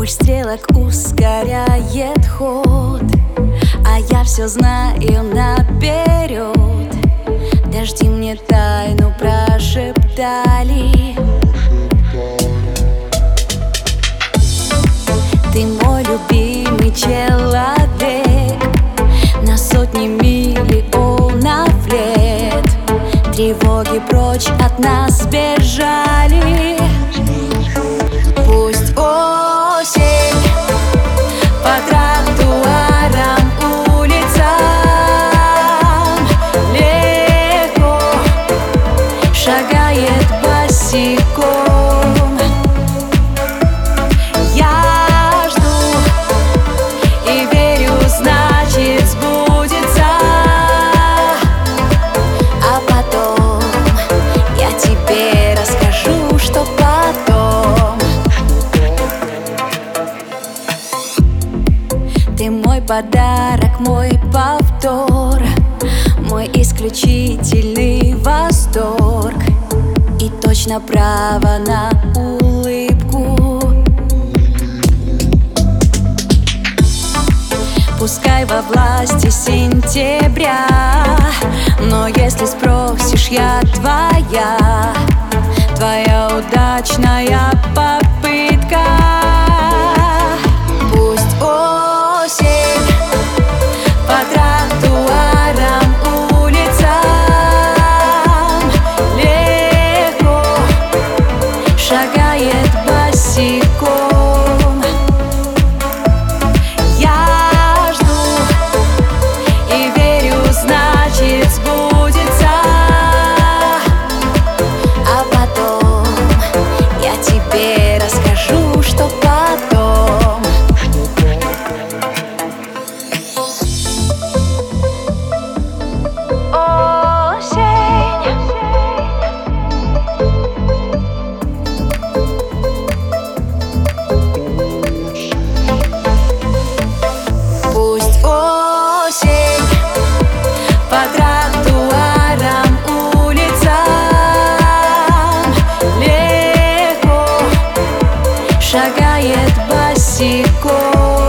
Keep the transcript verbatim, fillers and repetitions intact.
Пусть стрелок ускоряет ход, а я все знаю наперед. Дожди мне тайну прошептали. Ты мой любимый человек, на сотни миллионов лет. Тревоги прочь от нас бежали. Пусть осень по тротуарам, улицам легко шагает босиком. Я жду и верю, значит сбудется. А потом я тебе расскажу, что потом. Ты мой подарок, мой повтор, мой исключительный восторг и точно право на улыбку. Пускай во власти сентября, но если спросишь, я твоя, твоя удачная попытка. Пусть осень по тротуарам, улицам легко шагает босиком. Я жду и верю, значит сбудется. А потом я тебе расскажу, что потом. Пусть осень по тротуарам, улицам легко шагает босиком.